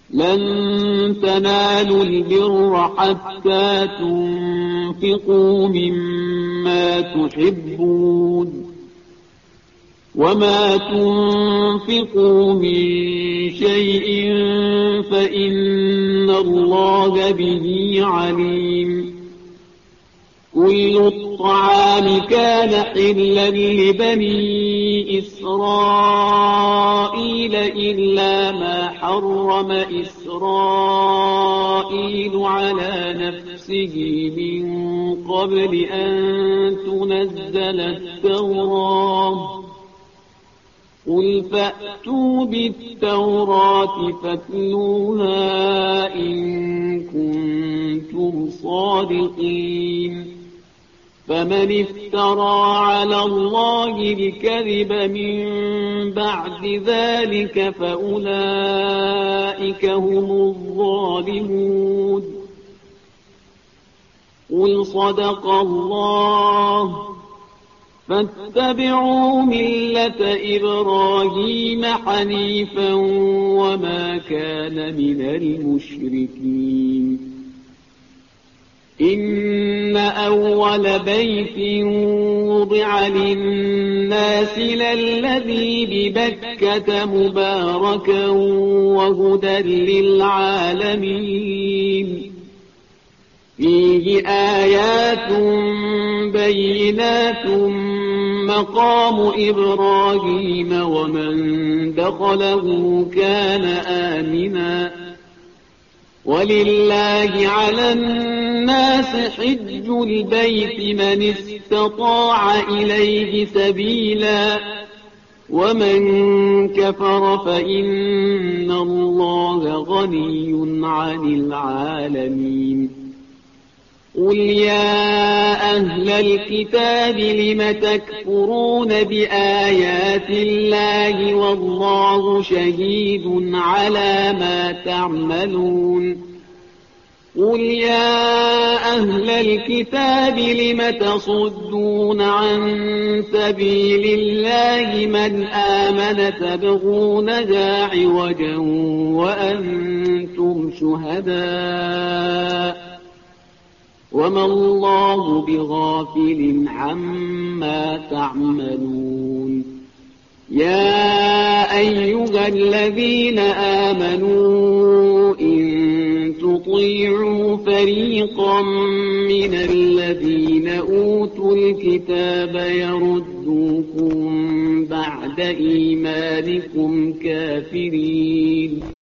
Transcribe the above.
لن تنالوا البر حتى تنفقوا مما تحبون وما تنفقوا من شيء فإن الله به عليم كل الطعام كان حلا لبني إسرائيل إلا ما حرم إسرائيل على نفسه من قبل أن تنزل التوراة قل فأتوا بالتوراة فاتلوها إن كنتم صادقين فمن افترى على الله الكذب من بعد ذلك فأولئك هم الظالمون قل صدق الله فاتبعوا ملة إبراهيم حنيفا وما كان من المشركين إن أول بيت وضع للناس للذي ببكة مباركا وهدى للعالمين فيه آيات بينات مقام إبراهيم ومن دخله كان آمنا ولله على الناس حج البيت من استطاع إليه سبيلا ومن كفر فإن الله غني عن العالمين قل يا أهل الكتاب لم تكفرون بآيات الله والله شهيد على ما تعملون قل يا أهل الكتاب لم تصدون عن سبيل الله من آمن تبغونها عوجا وأنتم شهداء وما الله بغافل عما تعملون يا أيها الذين آمنوا إن تطيعوا فريقا من الذين أوتوا الكتاب يردوكم بعد إيمانكم كافرين